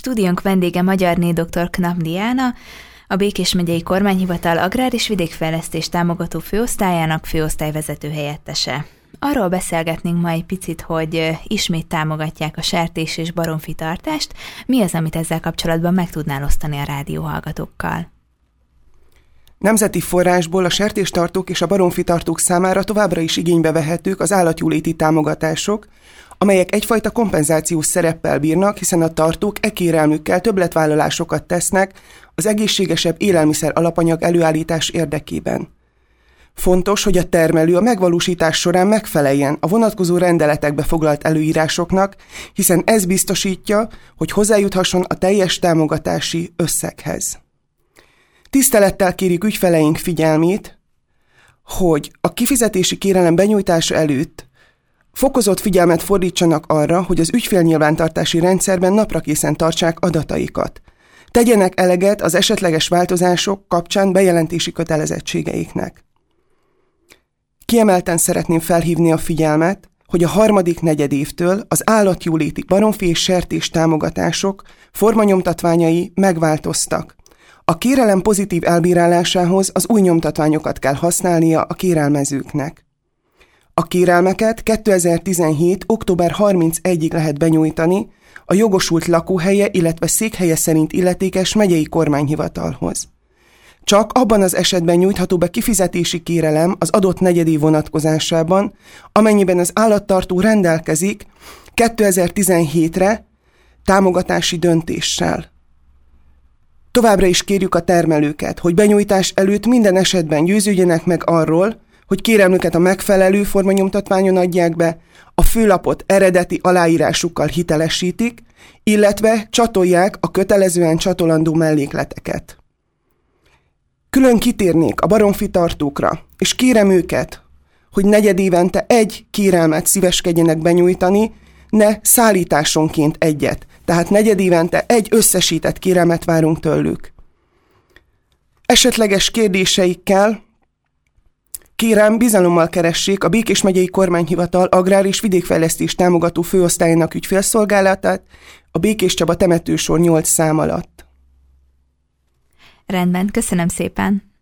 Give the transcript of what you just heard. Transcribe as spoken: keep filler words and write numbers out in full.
Stúdiónk vendége Magyarné dr. Knap Diana, a Békés megyei kormányhivatal Agrár- és Vidékfejlesztés támogató főosztályának főosztályvezető helyettese. Arról beszélgetnénk ma egy picit, hogy ismét támogatják a sertés- és baromfitartást. Mi az, amit ezzel kapcsolatban meg tudnál osztani a rádióhallgatókkal? Nemzeti forrásból a sertéstartók és a baromfitartók számára továbbra is igénybe vehetők az állatjóléti támogatások, amelyek egyfajta kompenzációs szereppel bírnak, hiszen a tartók e kérelmükkel többletvállalásokat tesznek az egészségesebb élelmiszer alapanyag előállítás érdekében. Fontos, hogy a termelő a megvalósítás során megfeleljen a vonatkozó rendeletekbe foglalt előírásoknak, hiszen ez biztosítja, hogy hozzájuthasson a teljes támogatási összeghez. Tisztelettel kérjük ügyfeleink figyelmét, hogy a kifizetési kérelem benyújtása előtt fokozott figyelmet fordítsanak arra, hogy az ügyfélnyilvántartási rendszerben naprakészen tartsák adataikat. Tegyenek eleget az esetleges változások kapcsán bejelentési kötelezettségeiknek. Kiemelten szeretném felhívni a figyelmet, hogy a harmadik negyedévtől az állatjóléti baromfi és sertés támogatások formanyomtatványai megváltoztak. A kérelem pozitív elbírálásához az új nyomtatványokat kell használnia a kérelmezőknek. A kérelmeket kétezer-tizenhét. október harmincegyedikéig lehet benyújtani a jogosult lakóhelye, illetve székhelye szerint illetékes megyei kormányhivatalhoz. Csak abban az esetben nyújtható be kifizetési kérelem az adott negyedév vonatkozásában, amennyiben az állattartó rendelkezik kétezer-tizenhétre támogatási döntéssel. Továbbra is kérjük a termelőket, hogy benyújtás előtt minden esetben győződjenek meg arról, hogy kérelmüket a megfelelő formanyomtatványon adják be, a főlapot eredeti aláírásukkal hitelesítik, illetve csatolják a kötelezően csatolandó mellékleteket. Külön kitérnék a baromfitartókra, és kérem őket, hogy negyedévente egy kérelmet szíveskedjenek benyújtani, ne szállításonként egyet, tehát negyedévente egy összesített kérelmet várunk tőlük. Esetleges kérdéseikkel kérem, bizalommal keressék a Békés megyei kormányhivatal Agrár- és Vidékfejlesztés támogató főosztályának ügyfélszolgálatát a Békés Csaba temetősor nyolc szám alatt. Rendben, köszönöm szépen!